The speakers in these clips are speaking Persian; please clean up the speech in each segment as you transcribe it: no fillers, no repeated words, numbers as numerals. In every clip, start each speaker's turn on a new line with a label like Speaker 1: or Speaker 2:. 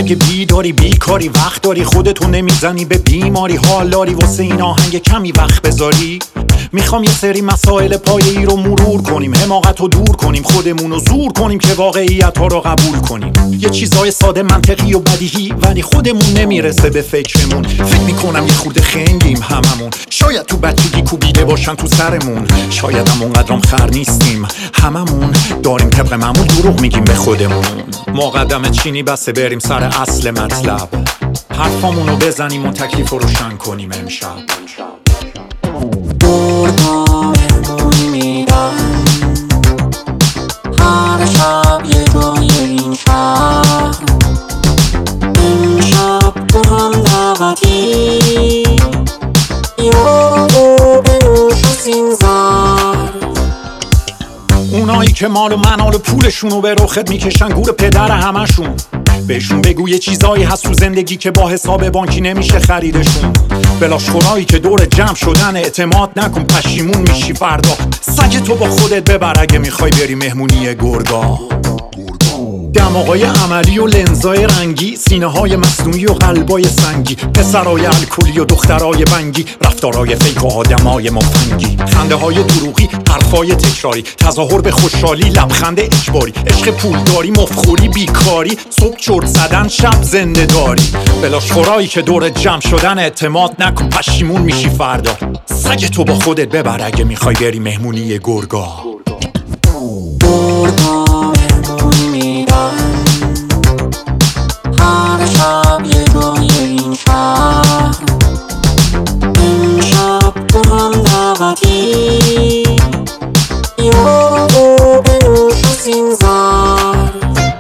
Speaker 1: اگه بیداری بیکاری وقت داری خودتو نمیزنی به بیماری حال داری واسه این آهنگ کمی وقت بذاری. میخوام یه سری مسائل پایه‌ای رو مرور کنیم، حماقت رو دور کنیم، خودمون رو زور کنیم که واقعیت ها رو قبول کنیم. یه چیزای ساده منطقی و بدیهی ولی خودمون نمیرسه به فکرمون. فکر میکنم یه خورده خنگیم هممون، شاید تو بچگی کوبیده باشن تو سرمون، شاید هم اونقدرام خر نیستیم، هممون داریم طبق معمول دروغ میگیم به خودمون. مقدمه چینی بسه بریم سر اصل مطلب، حرفامونو بزنیم و تکلیف رو روشن کنیم امشب.
Speaker 2: گرگا مهمونی میدن هر شب یه جای این شهر، امشب تو هم دعوتی یارو بنوش و سینزر.
Speaker 1: اونایی که مال و منال پولشونو به رخت میکشن گور پدر همشون، بهشون بگو یه چیزایی هست تو زندگی که با حساب بانکی نمیشه خریدشون. بلاشخورایی که دور جمع شدن اعتماد نکن پشیمون میشی فردا. سگ تو با خودت ببر اگه میخوای بری مهمونی گرگا. دماغای عملی و لنزای رنگی، سینه های مصنوعی و قلبای سنگی، پسرای الکلی و دخترای بنگی، رفتارای فیک و آدمای مفنگی، خنده های دروغی، حرفای تکراری، تظاهر به خوشحالی، لبخند اجباری، عشق پولداری، مفخوری، بیکاری، صبح چرت زدن، شب زنده داری. بلاشخورایی که دور جمع شدن اعتماد نکن پشیمون میشی فردا. سگ تو با خودت ببر اگه میخوای بری مهمونی گرگا.
Speaker 2: گرگا مهمونی میدن هر شب یه جای این شهر، امشب تو هم دعوتی یارو بنوش و سینزر.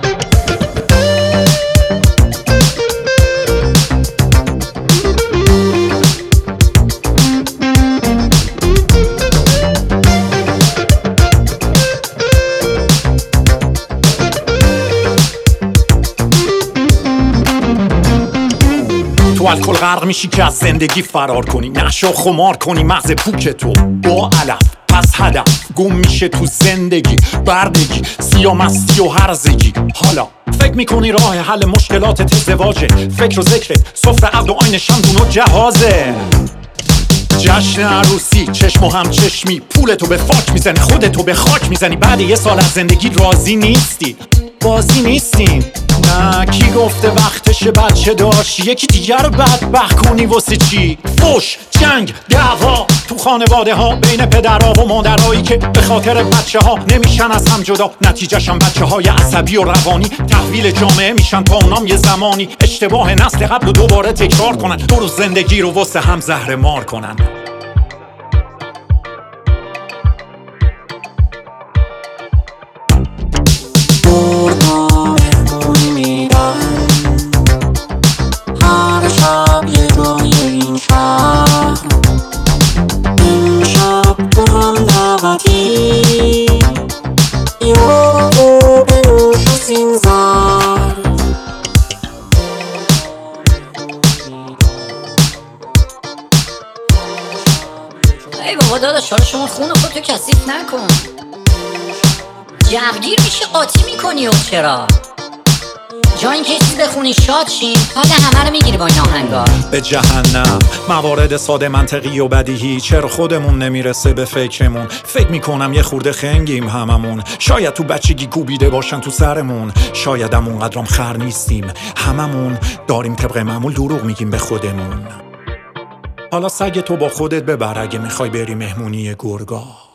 Speaker 1: تو الکل غرق میشی که از زندگی فرار کنی، نشه و خمار کنی مغز پوک تو با علف پس هدف گم میشه تو زندگی، بردگی، سیامستی و هرزگی. حالا فکر میکنی راه حل مشکلاتت ازدواجه، فکر و ذکرت سفره عقد و آین شمدون و جهازه. جشن عروسی چشم و هم چشمی، پولتو به فاک میزنی خودتو به خاک میزنی، بعد یه سال از زندگی راضی نیستی. بازی نیستیم نه، کی گفته وقتشه بچه داشتی یکی دیگر بدبخت کنی واسه چی؟ فوش، جنگ، دعوا تو خانواده ها بین پدرها و مادرهایی که به خاطر بچه ها نمیشن از هم جدا، نتیجهشن بچه های عصبی و روانی تحویل جامعه میشن تا اونام یه زمانی اشتباه نسل قبل و دوباره تکرار کنن، دو روز زندگی رو واسه هم زهر مار کنن.
Speaker 2: گرگا مهمونی میدن هر شب یه جای این شهر، امشب تو هم دعوتی یارو بنوش و سینزر.
Speaker 3: ای بابا داداش حالا شما خون خودتو کثیف نکن، جوگیر میشه قاطی میکنی و چرا؟ جا این که چیز بخونی شاد شین حال همه رو میگیری با این آهنگار.
Speaker 1: به جهنم موارد ساده منطقی و بدیهی، چرا خودمون نمیرسه به فکرمون. فکر میکنم یه خورده خنگیم هممون، شاید تو بچگی کوبیده باشن تو سرمون، شاید هم اونقدرام خر نیستیم، هممون داریم طبق معمول دروغ میگیم به خودمون. حالا سگ تو با خودت ببر اگه میخوای بری مهمونی گرگا.